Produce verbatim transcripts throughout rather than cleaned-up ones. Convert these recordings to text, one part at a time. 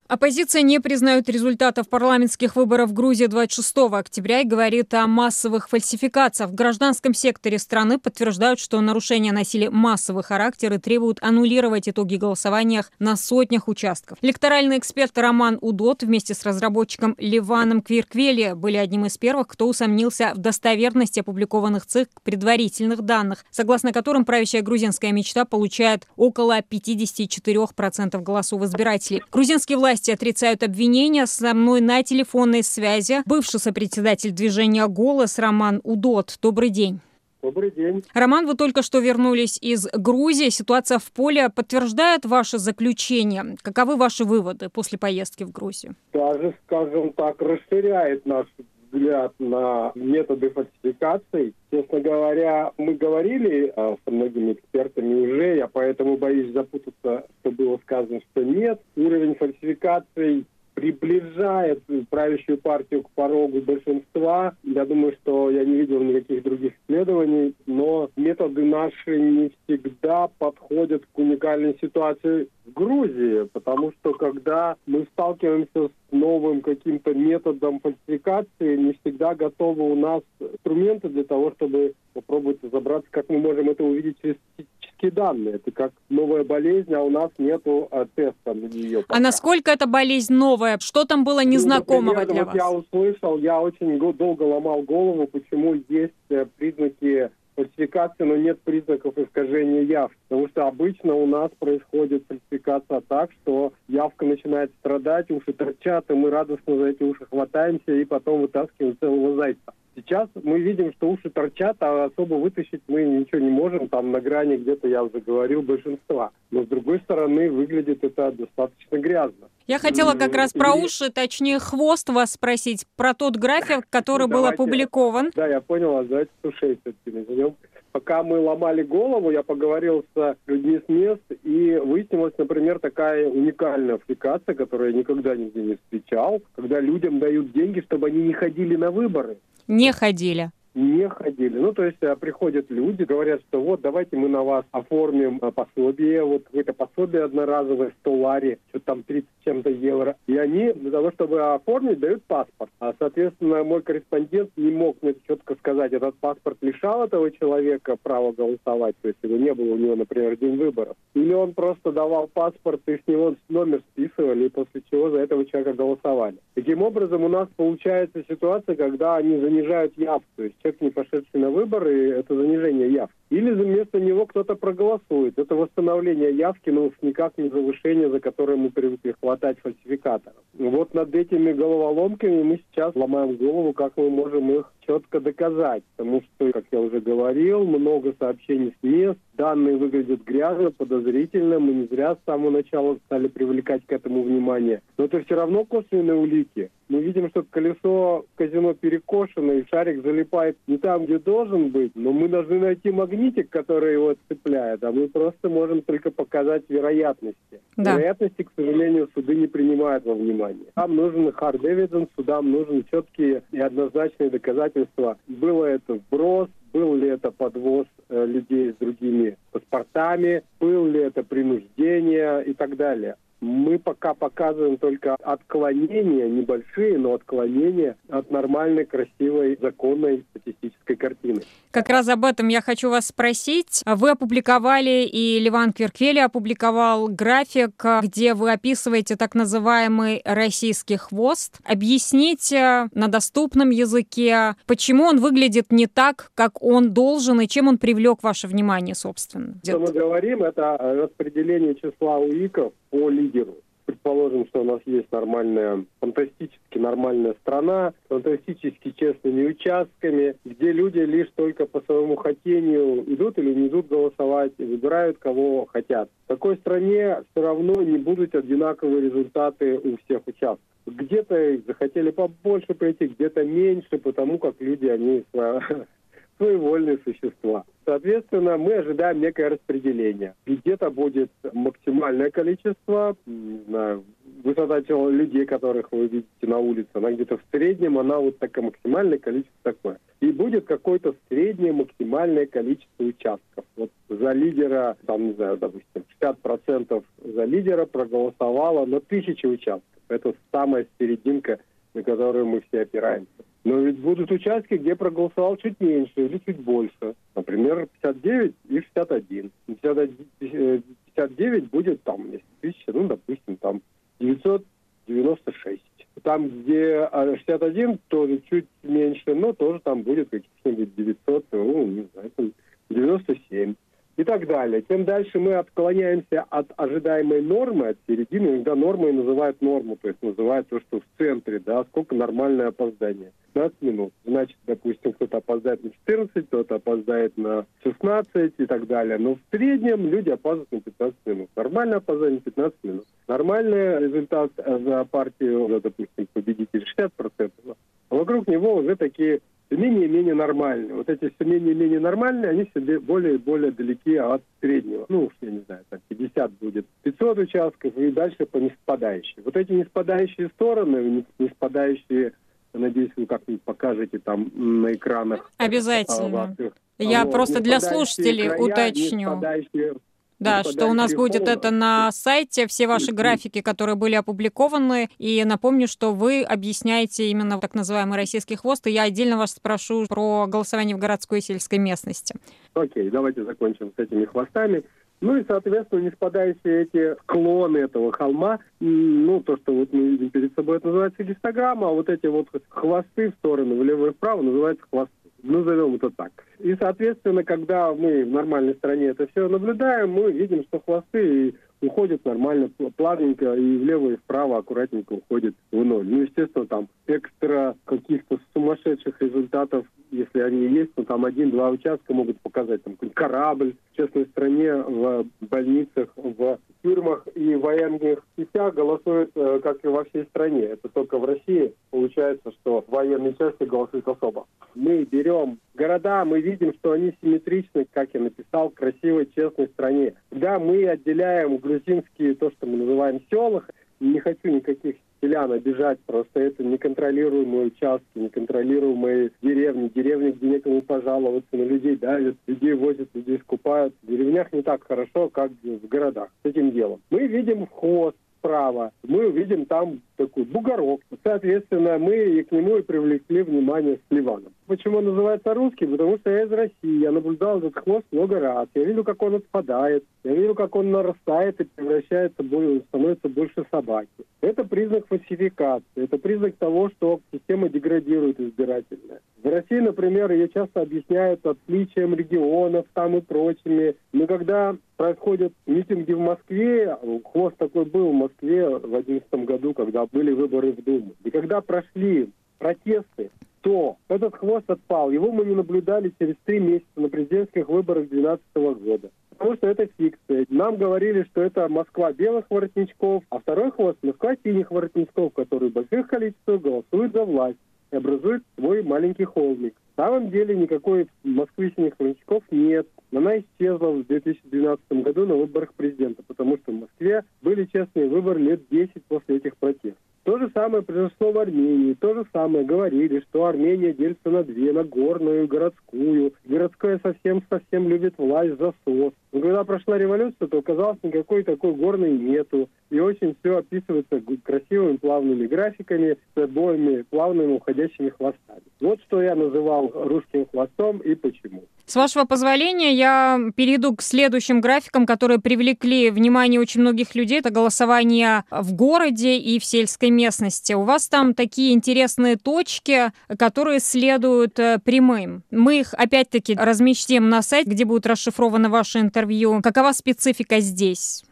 Оппозиция не признает результатов парламентских выборов в Грузии двадцать шестого октября и говорит о массовых фальсификациях. В гражданском секторе страны подтверждают, что нарушения носили массовый характер и требуют аннулировать итоги голосования на сотнях участков. Электоральный эксперт Роман Удод вместе с разработчиком Ливаном Квирквели были одним из первых, кто усомнился в достоверности опубликованных ЦИК предварительных данных, согласно которым правящая грузинская мечта получает около пятидесяти четырёх процентов голосов избирателей. Грузинские власти отрицают обвинения. Со мной на телефонной связи бывший сопредседатель движения «Голос» Роман Удод. Добрый день. Добрый день. Роман, вы только что вернулись из Грузии. Ситуация в поле подтверждает ваше заключение. Каковы ваши выводы после поездки в Грузию? Даже, скажем так, расширяет наш взгляд на методы фальсификаций. Честно говоря, мы говорили а, со многими экспертами уже, я поэтому боюсь запутаться, что было сказано, что нет. Уровень фальсификаций приближает правящую партию к порогу большинства. Я думаю, что я не видел никаких других исследований, но методы наши не всегда подходят к уникальной ситуации в Грузии, потому что когда мы сталкиваемся с новым каким-то методом фальсификации, не всегда готовы у нас инструменты для того, чтобы попробовать разобраться, как мы можем это увидеть через статистические данные. Это как новая болезнь, а у нас нету а, теста на нее пока. А насколько эта болезнь новая? Что там было незнакомого ну, например, для вот вас? Я услышал, я очень долго ломал голову, почему есть признаки фальсификации, но нет признаков искажения явки. Потому что обычно у нас происходит фальсификация так, что явка начинает страдать, уши торчат, и мы радостно за эти уши хватаемся и потом вытаскиваем целого зайца. Сейчас мы видим, что уши торчат, а особо вытащить мы ничего не можем. Там на грани где-то, я уже говорил, большинства. Но с другой стороны, выглядит это достаточно грязно. Я хотела как раз про уши, точнее хвост вас спросить, про тот график, который был опубликован. Да, я понял, а давайте с ушей все-таки начнем. Пока мы ломали голову, я поговорил с людьми с мест, и выяснилась, например, такая уникальная аппликация, которую я никогда нигде не встречал, когда людям дают деньги, чтобы они не ходили на выборы. Не ходили. Не ходили. Ну, то есть приходят люди, говорят, что вот, давайте мы на вас оформим пособие, вот какое-то пособие одноразовое, сто лари, что там тридцать с чем-то евро. И они для того, чтобы оформить, дают паспорт. А, соответственно, мой корреспондент не мог мне четко сказать, этот паспорт лишал этого человека права голосовать, то есть его не было у него, например, в день выборов. Или он просто давал паспорт, и с него номер списывали, и после чего за этого человека голосовали. Таким образом, у нас получается ситуация, когда они занижают явку, то есть человек, не пошедший на выборы, это занижение явки. Или вместо него кто-то проголосует. Это восстановление явки, но уж никак не завышение, за которое мы привыкли хватать фальсификаторов. Вот над этими головоломками мы сейчас ломаем голову, как мы можем их четко доказать. Потому что, как я уже говорил, много сообщений с мест, данные выглядят грязно, подозрительно. Мы не зря с самого начала стали привлекать к этому внимание. Но это все равно косвенные улики. Мы видим, что колесо казино перекошено, и шарик залипает не там, где должен быть, но мы должны найти магнитик, который его цепляет, а мы просто можем только показать вероятности. Да. Вероятности, к сожалению, суды не принимают во внимание. Нам нужен hard evidence, судам нужны четкие и однозначные доказательства. Было это вброс, был ли это подвоз э, людей с другими паспортами, был ли это принуждение и так далее. Мы пока показываем только отклонения, небольшие, но отклонения от нормальной, красивой, законной статистической картины. Как раз об этом я хочу вас спросить. Вы опубликовали, и Ливан Квирквели опубликовал график, где вы описываете так называемый российский хвост. Объясните на доступном языке, почему он выглядит не так, как он должен, и чем он привлек ваше внимание, собственно. Что мы говорим, это распределение числа УИКов по лидеру. Предположим, что у нас есть нормальная, фантастически нормальная страна, с фантастически честными участками, где люди лишь только по своему хотению идут или не идут голосовать и выбирают, кого хотят. В такой стране все равно не будут одинаковые результаты у всех участков. Где-то захотели побольше пройти, где-то меньше, потому как люди, они своевольные существа. Соответственно, мы ожидаем некое распределение. Где-то будет максимальное количество, не знаю, высота тела людей, которых вы видите на улице, она где-то в среднем, она вот такое максимальное количество такое. И будет какое-то среднее максимальное количество участков. Вот за лидера, там, не знаю, допустим, шестьдесят процентов за лидера проголосовало на тысячи участков. Это самая серединка, на которую мы все опираемся. Но ведь будут участки, где проголосовал чуть меньше или чуть больше. Например, пятьдесят девять и шестьдесят один. пятьдесят девять будет там, если тысяча, ну, допустим, там девятьсот девяносто шесть. Там, где шестьдесят один, тоже чуть меньше, но тоже там будет каких-нибудь девятьсот, ну, не знаю, девяносто семь. И так далее. Тем дальше мы отклоняемся от ожидаемой нормы, от середины. Иногда нормой называют норму, то есть называют то, что в центре, да, сколько нормальное опоздание. пятнадцать минут. Значит, допустим, кто-то опоздает на четырнадцать, кто-то опоздает на шестнадцать и так далее. Но в среднем люди опаздывают на пятнадцать минут. Нормальное опоздание пятнадцать минут. Нормальный результат за партию, допустим, победитель шестьдесят процентов. А вокруг него уже такие все менее и менее нормальные. Вот эти все менее и менее нормальные, они все более и более далеки от среднего. Ну, уж я не знаю, там пятьдесят будет, пятьсот участков и дальше по неспадающей. Вот эти неспадающие стороны, неспадающие, надеюсь, вы как-нибудь покажете там на экранах. Обязательно. Ваших. Я вот, просто для слушателей края, уточню. Да, что у нас будет это на сайте, все ваши графики, которые были опубликованы. И напомню, что вы объясняете именно так называемый российский хвост, и я отдельно вас спрошу про голосование в городской и сельской местности. Окей, давайте закончим с этими хвостами. Ну и, соответственно, не спадающие эти склоны этого холма, ну, то, что вот мы видим перед собой, это называется гистограмма, а вот эти вот хвосты в сторону, влево и вправо, называются хвосты. Назовем это так. И, соответственно, когда мы в нормальной стране это все наблюдаем, мы видим, что хвосты уходят нормально, плавненько, и влево и вправо аккуратненько уходят в ноль. Ну, естественно, там экстра каких-то сумасшедших результатов, если они есть, но там один-два участка могут показать, там какой-нибудь корабль в честной стране, в больницах, в тюрьмах и военных частях голосуют, э, как и во всей стране. Это только в России получается, что военные части голосуют особо. Мы берем города, мы видим, что они симметричны, как я написал, в красивой, честной стране. Да, мы отделяем грузинские, то, что мы называем села, не хочу никаких селян обижать, просто это неконтролируемые участки, неконтролируемые деревни, деревни, где некому пожаловаться, на людей давят, людей возят, людей скупают. В деревнях не так хорошо, как в городах с этим делом. Мы видим хвост справа, мы увидим там такой бугорок. Соответственно, мы и к нему и привлекли внимание с Ливаном. Почему он называется русский? Потому что я из России. Я наблюдал этот хвост много раз. Я видел, как он отпадает. Я видел, как он нарастает и превращается, становится больше собаки. Это признак фальсификации. Это признак того, что система деградирует избирательная. В России, например, ее часто объясняют отличием регионов там и прочими. Но когда происходят митинги в Москве, хвост такой был в Москве в две тысячи одиннадцатом году, когда были выборы в Думу. И когда прошли протесты, то этот хвост отпал. Его мы не наблюдали через три месяца на президентских выборах две тысячи двенадцатого года. Потому что это фикция. Нам говорили, что это Москва белых воротничков, а второй хвост Москва синих воротничков, которые в больших количествах голосуют за власть и образуют свой маленький холмик. На самом деле никакой Москвы синих воротничков нет. Она исчезла в две тысячи двенадцатом году на выборах президента, потому что в Москве были честные выборы лет десять после этих протестов. То же самое произошло в Армении. То же самое говорили, что Армения делится на две, на горную и городскую. Городская совсем-совсем любит власть за сос. Но когда прошла революция, то оказалось, никакой такой горной нету. И очень все описывается красивыми плавными графиками с обоими плавными уходящими хвостами. Вот что я называл русским хвостом и почему. С вашего позволения, я перейду к следующим графикам, которые привлекли внимание очень многих людей. Это голосование в городе и в сельской местности. У вас там такие интересные точки, которые следуют прямым. Мы их опять-таки разместим на сайте, где будет расшифровано ваше интервью. Какова специфика здесь?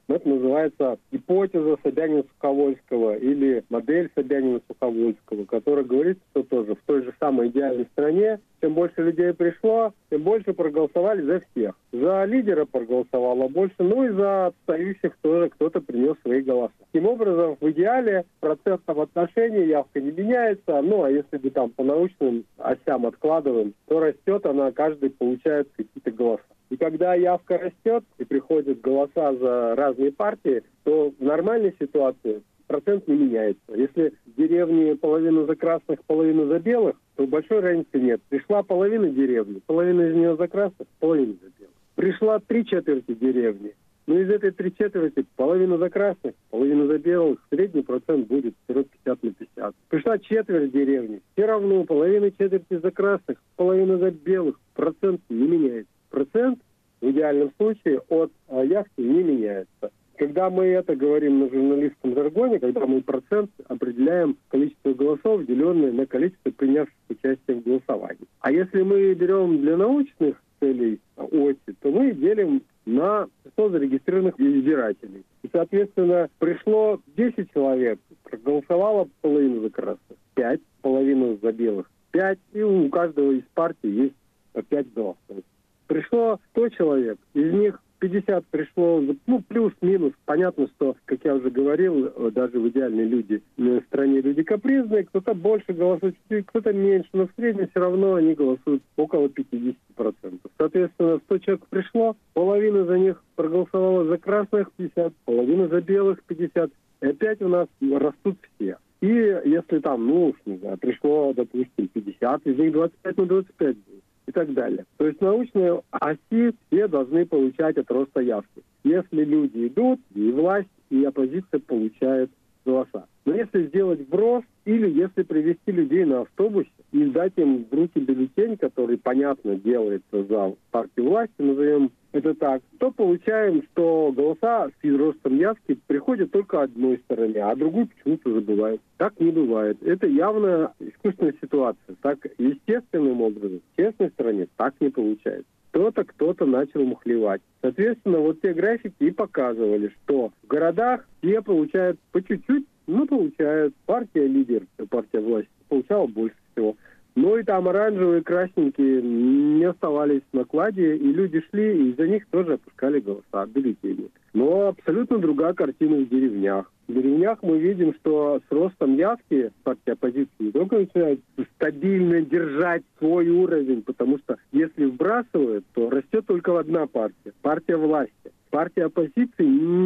Это называется гипотеза Собянина-Суховольского или модель Собянина-Суховольского, которая говорит, что тоже в той же самой идеальной стране, чем больше людей пришло, тем больше проголосовали за всех. За лидера проголосовало больше, ну и за отстающих тоже кто-то принес свои голоса. Таким образом, в идеале в процентном отношении явка не меняется, ну а если бы там по научным осям откладываем, то растет она, каждый получает какие-то голоса. И когда явка растет и приходят голоса за разные партии, то в нормальной ситуации процент не меняется. Если в деревне половина за красных, половина за белых, то большой разницы нет. Пришла половина деревни, половина из нее за красных, половина за белых. Пришла три четверти деревни, но из этой три четверти половина за красных, половина за белых, средний процент будет пятьдесят на пятьдесят. Пришла четверть деревни, все равно половина четверти за красных, половина за белых, процент не меняется. Процент в идеальном случае от а, явки не меняется. Когда мы это говорим на журналистском жаргоне, когда мы процент определяем количество голосов, деленное на количество принявших участие в голосовании. А если мы берем для научных целей оси, то мы делим на число зарегистрированных избирателей. И, соответственно, пришло десять человек, проголосовало половину за красных, пять, половину за белых, пять, и у каждого из партий есть по пять голосов. Пришло сто человек, из них пятьдесят пришло, ну, плюс-минус. Понятно, что, как я уже говорил, даже в идеальной люди, в стране люди капризные, кто-то больше голосует, кто-то меньше, но в среднем все равно они голосуют около пятьдесят процентов. Соответственно, сто человек пришло, половина за них проголосовала за красных пятьдесят, половина за белых пятьдесят, и опять у нас растут все. И если там, ну, не знаю, пришло, допустим, пятьдесят, из них двадцать пять на двадцать пять будет. И так далее. То есть научные оси все должны получать от роста явки. Если люди идут, и власть, и оппозиция получают голоса. Но если сделать вброс, или если привести людей на автобусе и дать им в руки бюллетень, который, понятно, делается за партию власти, назовем это так, то получаем, что голоса с ростом явки приходят только одной стороне, а другую почему-то забывают. Так не бывает. Это явно искусственная ситуация. Так естественным образом, в честной стороне, так не получается. Кто-то, кто-то начал мухлевать. Соответственно, вот те графики и показывали, что в городах все получают по чуть-чуть, ну, получают. Партия лидер, партия власти получала больше всего. Но и там оранжевые, красненькие не оставались в накладе, и люди шли, и за них тоже опускали голоса, бюллетени. Но абсолютно другая картина в деревнях. В деревнях мы видим, что с ростом явки партия оппозиции не только начинает стабильно держать свой уровень, потому что если вбрасывают, то растет только одна партия, партия власти. Партия оппозиции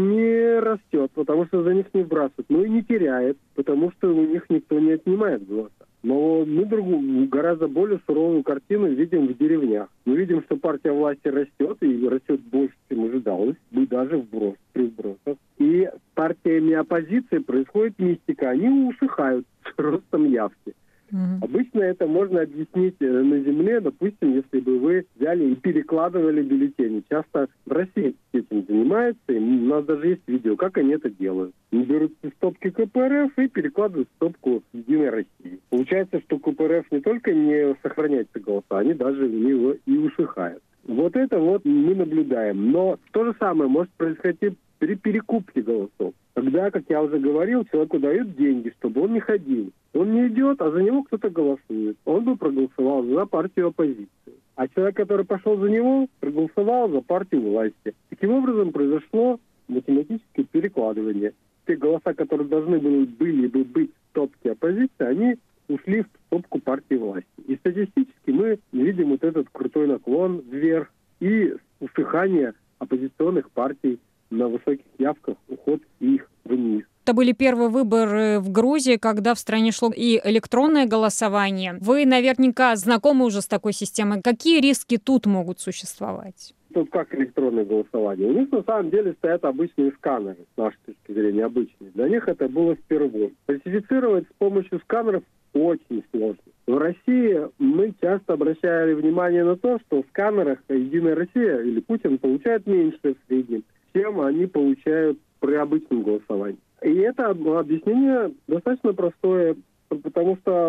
не растет, потому что за них не вбрасывают, но и не теряет, потому что у них никто не отнимает голоса. Но мы другую, гораздо более суровую картину видим в деревнях. Мы видим, что партия власти растет, и растет больше, чем ожидалось, и даже вброс, при вбросах. И с партиями оппозиции происходит мистика. Они усыхают с ростом явки. Mm-hmm. Обычно это можно объяснить на земле, допустим, если бы вы взяли и перекладывали бюллетени. Часто в России этим занимаются, и у нас даже есть видео, как они это делают. Они берут стопки ка пэ эр эф и перекладывают в стопку Единой России. Получается, что ка пэ эр эф не только не сохраняется голоса, они даже в него и усыхают. Вот это вот мы наблюдаем. Но то же самое может происходить при перекупке голосов. Когда, как я уже говорил, человеку дают деньги, чтобы он не ходил. Он не идет, а за него кто-то голосует. Он бы проголосовал за партию оппозиции. А человек, который пошел за него, проголосовал за партию власти. Таким образом произошло математическое перекладывание. Те голоса, которые должны были, были бы быть в стопке оппозиции, они ушли в стопку партии власти. И статистически мы видим вот этот крутой наклон вверх и усыхание оппозиционных партий на высоких явках, уход их вниз. Это были первые выборы в Грузии, когда в стране шло и электронное голосование. Вы наверняка знакомы уже с такой системой. Какие риски тут могут существовать? Тут как электронное голосование. У них на самом деле стоят обычные сканеры, с нашей точки зрения обычные. Для них это было впервые. Фальсифицировать с помощью сканеров очень сложно. В России мы часто обращали внимание на то, что в сканерах Единая Россия или Путин получают меньше в среднем, чем они получают при обычном голосовании. И это объяснение достаточно простое, потому что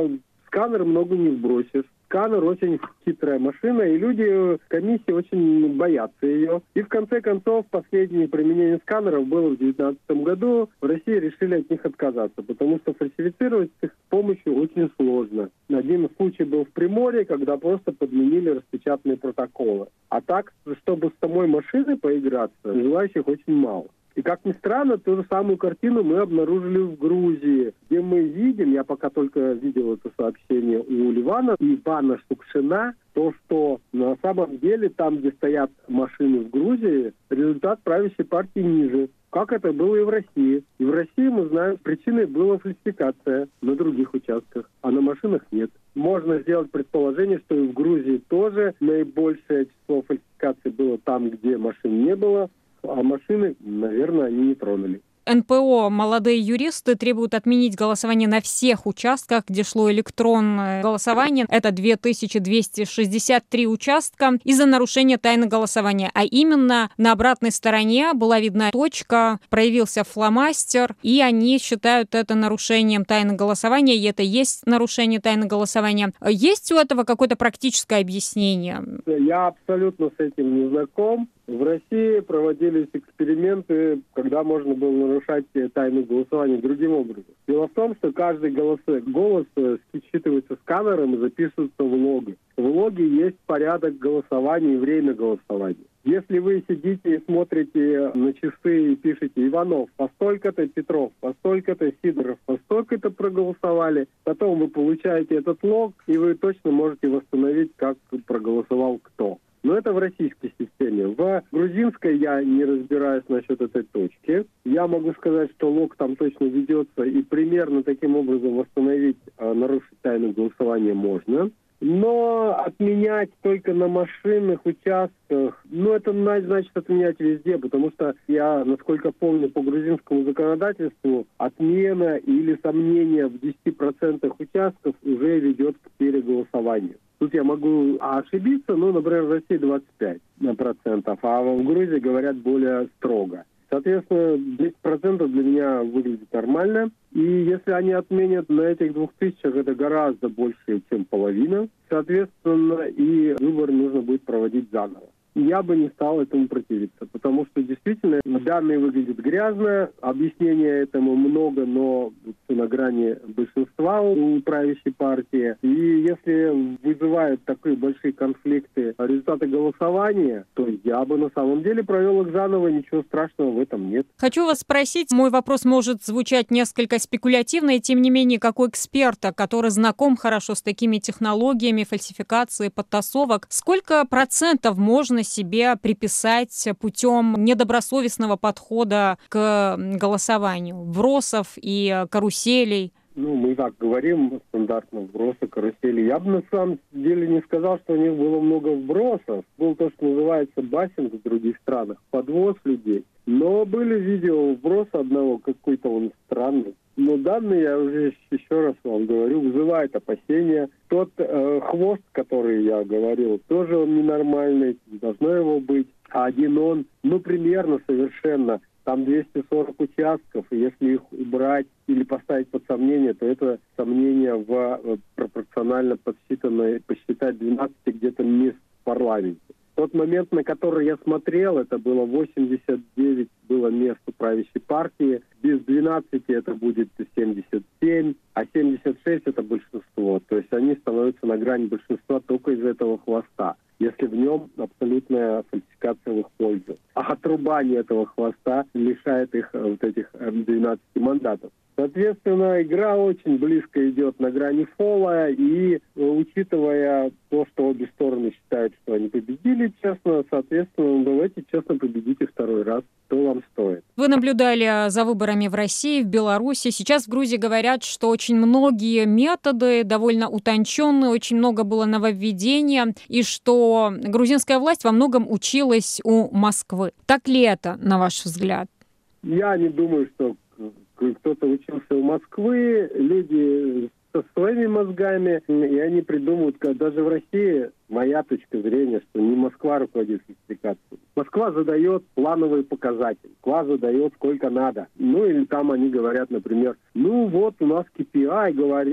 сканер много не сбросишь. Сканер очень хитрая машина, и люди комиссии очень боятся ее. И в конце концов, последнее применение сканеров было в две тысячи девятнадцатом году. В России решили от них отказаться, потому что фальсифицировать их с помощью очень сложно. Один случай был в Приморье, когда просто подменили распечатанные протоколы. А так, чтобы с самой машиной поиграться, желающих очень мало. И, как ни странно, ту же самую картину мы обнаружили в Грузии, где мы видим, я пока только видел это сообщение у Ливана, Ивана Шукшина, то, что на самом деле там, где стоят машины в Грузии, результат правящей партии ниже. Как это было и в России. И в России, мы знаем, причиной была фальсификация на других участках, а на машинах нет. Можно сделать предположение, что и в Грузии тоже наибольшее число фальсификаций было там, где машин не было, а машины, наверное, они не тронули. эн пэ о «Молодые юристы» требуют отменить голосование на всех участках, где шло электронное голосование. Это две тысячи двести шестьдесят три участка из-за нарушения тайны голосования. А именно на обратной стороне была видна точка, проявился фломастер, и они считают это нарушением тайны голосования, и это есть нарушение тайны голосования. Есть у этого какое-то практическое объяснение? Я абсолютно с этим не знаком. В России проводились эксперименты, когда можно было нарушать тайну голосования другим образом. Дело в том, что каждый голос, голос считывается сканером и записывается в логи. В логе есть порядок голосования и время голосования. Если вы сидите и смотрите на часы и пишете «Иванов по столько-то, Петров по столько-то, Сидоров по столько-то проголосовали», потом вы получаете этот лог, и вы точно можете восстановить, как проголосовал кто. Но это в российской системе. В грузинской я не разбираюсь насчет этой точки. Я могу сказать, что лог там точно ведется, и примерно таким образом восстановить, нарушить тайну голосования можно. Но отменять только на машинных участках, ну это значит отменять везде, потому что я, насколько помню, по грузинскому законодательству отмена или сомнение в десяти процентах участков уже ведет к переголосованию. Тут я могу ошибиться, но, например, в России двадцать пять процентов, а в Грузии говорят более строго. Соответственно, десять процентов для меня выглядит нормально. И если они отменят на этих двух тысячах, это гораздо больше, чем половина. Соответственно, и выборы нужно будет проводить заново. Я бы не стал этому противиться, потому что действительно данные выглядят грязно, объяснения этому много, но на грани большинства у правящей партии. И если вызывают такие большие конфликты результаты голосования, то я бы на самом деле провел их заново, ничего страшного в этом нет. Хочу вас спросить, мой вопрос может звучать несколько спекулятивно, и тем не менее, как у эксперта, который знаком хорошо с такими технологиями фальсификации, подтасовок, сколько процентов можно себе приписать путем недобросовестного подхода к голосованию, вбросов и каруселей? Ну, мы так говорим стандартно, вбросы, карусели. Я бы на самом деле не сказал, что у них было много вбросов. Был то, что называется бассинг в других странах, подвоз людей. Но были видео вброса одного, какой-то он странный. Но данные, я уже еще раз вам говорю, вызывает опасения. Тот э, хвост, который я говорил, тоже он ненормальный, не должно его быть. А один он, ну, примерно совершенно, там двести сорок участков, и если их убрать или поставить под сомнение, то это сомнение в пропорционально подсчитанной, посчитать двенадцати где-то мест в парламенте. Тот момент, на который я смотрел, это было восемьдесят девять было мест у правящей партии. Без двенадцати это будет семьдесят семь, а семьдесят шесть это большинство. То есть они становятся на грани большинства только из этого хвоста, если в нем абсолютная фальсификация в их пользу. А отрубание этого хвоста лишает их вот этих двенадцати мандатов. Соответственно, игра очень близко идет на грани фола, и учитывая то, что обе стороны считают, что они победили честно, соответственно, давайте честно победите второй раз, то вам стоит. Вы наблюдали за выборами в России, в Беларуси. Сейчас в Грузии говорят, что очень многие методы довольно утонченные, очень много было нововведения, и что грузинская власть во многом училась у Москвы. Так ли это, на ваш взгляд? Я не думаю, что кто-то учился у Москвы, люди со своими мозгами, и они придумывают, даже в России, моя точка зрения, что не Москва руководит фальсификацией. Москва задает плановые показатели, Москва задает сколько надо. Ну или там они говорят, например, ну вот у нас кей пи ай говорит,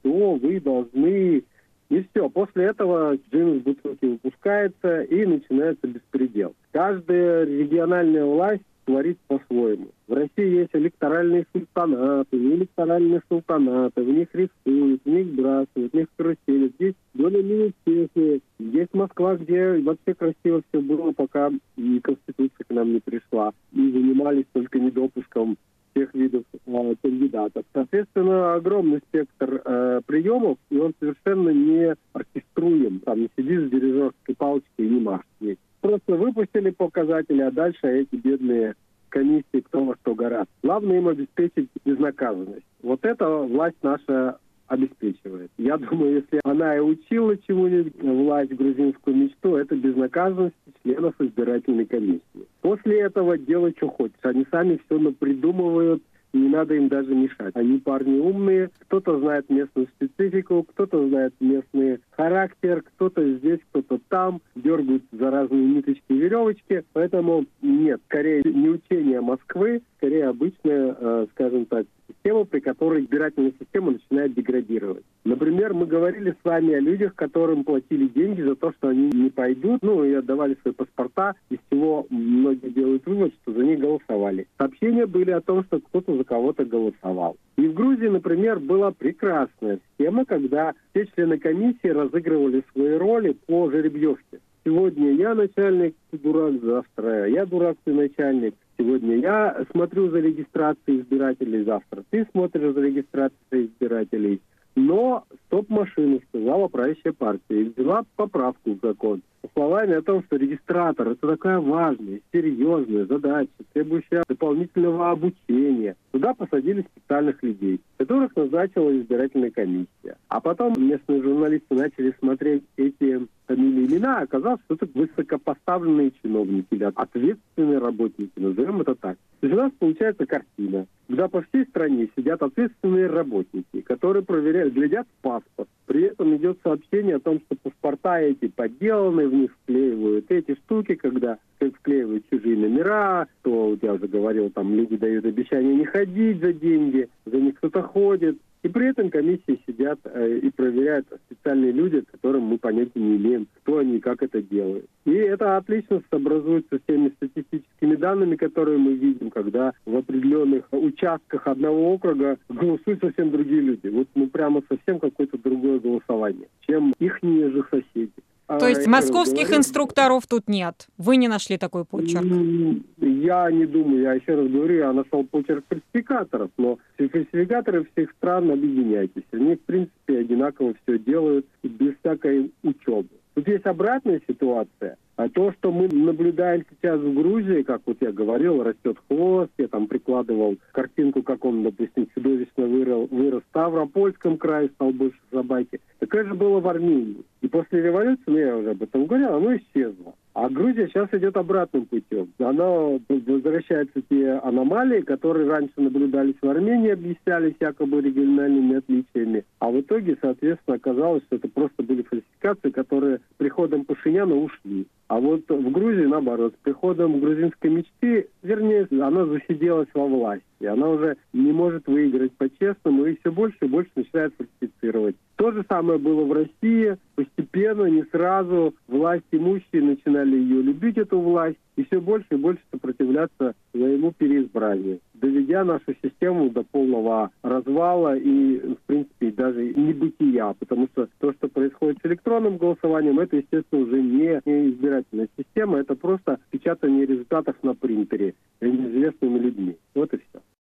все, вы должны. И все. После этого джин из бутылки выпускается, и начинается беспредел. Каждая региональная власть творит по-своему. В России есть электоральные султанаты, не электоральные султанаты, в них рисуют, в них сбрасывают, в них каруселят. Здесь более-менее честные. Есть Москва, где вообще красиво все было, пока и Конституция к нам не пришла. И занимались только недопуском всех видов э, кандидатов. Соответственно, огромный спектр э, приемов, и он совершенно не оркеструем. Там не сидишь с дирижерской палочкой и не машешь. Просто выпустили показатели, а дальше эти бедные комиссии кто во что гораздо. Главное им обеспечить безнаказанность. Вот это власть наша обеспечивает. Я думаю, если она и учила чему-нибудь власть грузинскую мечту, это безнаказанность членов избирательной комиссии. После этого делай, что хочешь. Они сами все напридумывают, и не надо им даже мешать. Они парни умные, кто-то знает местную специфику, кто-то знает местный характер, кто-то здесь, кто-то там, дергают за разные ниточки и веревочки. Поэтому нет, скорее не учение Москвы, скорее обычная, э, скажем так, система, при которой избирательная система начинает деградировать. Например, мы говорили с вами о людях, которым платили деньги за то, что они не пойдут, ну и отдавали свои паспорта, из чего многие делают вывод, что за них голосовали. Сообщения были о том, что кто-то за кого-то голосовал. И в Грузии, например, была прекрасная схема, когда все члены комиссии разыгрывали свои роли по жеребьевке. Сегодня я начальник, ты дурак, завтра я дурак, ты начальник. Сегодня я смотрю за регистрацией избирателей, завтра ты смотришь за регистрацией избирателей. Но стоп-машину сказала правящая партия и взяла поправку в закон. Со словами о том, что регистратор – это такая важная, серьезная задача, требующая дополнительного обучения. Туда посадили специальных людей, которых назначила избирательная комиссия. А потом местные журналисты начали смотреть эти фамилии, имена, оказалось, что это высокопоставленные чиновники или ответственные работники, назовем это так. То есть у нас получается картина, когда по всей стране сидят ответственные работники, которые проверяют, глядят в паспорт. При этом идет сообщение о том, что паспорта эти подделаны, в них вклеивают эти штуки, когда вклеивают чужие номера, то, вот я уже говорил, там люди дают обещание не ходить за деньги, за них кто-то ходит. И при этом комиссии сидят э, и проверяют специальные люди, которым мы понятия не имеем, кто они и как это делают. И это отлично сообразуется с теми статистическими данными, которые мы видим, когда в определенных участках одного округа голосуют совсем другие люди. Вот ну прямо совсем какое-то другое голосование, чем их же соседи. То есть а, московских говорю, инструкторов тут нет? Вы не нашли такой почерк? Я не думаю, я еще раз говорю, я нашел почерк фальсификаторов, но фальсификаторы всех стран, объединяйтесь. Они, в принципе, одинаково все делают без всякой учебы. Тут есть обратная ситуация. А то, что мы наблюдаем сейчас в Грузии, как вот я говорил, растет хвост, я там прикладывал картинку, как он, допустим, чудовищно вырос, вырос в Ставропольском крае, стал больше собаки. Такое же было в Армении. И после революции, ну я уже об этом говорил, оно исчезло. А Грузия сейчас идет обратным путем. Она возвращаются те аномалии, которые раньше наблюдались в Армении, объяснялись якобы региональными отличиями. А в итоге, соответственно, оказалось, что это просто были фальсификации, которые с приходом Пашиняна ушли. А вот в Грузии, наоборот, с приходом грузинской мечты, вернее, она засиделась во власти. Она уже не может выиграть по-честному и все больше и больше начинает фальсифицировать. То же самое было в России. Постепенно, не сразу, власть имущие начинали ее любить, эту власть, и все больше и больше сопротивляться своему переизбранию, доведя нашу систему до полного развала и, в принципе, даже небытия, потому что то, что происходит с электронным голосованием, это, естественно, уже не избирательная система, это просто печатание результатов на принтере неизвестными людьми. Вот и все.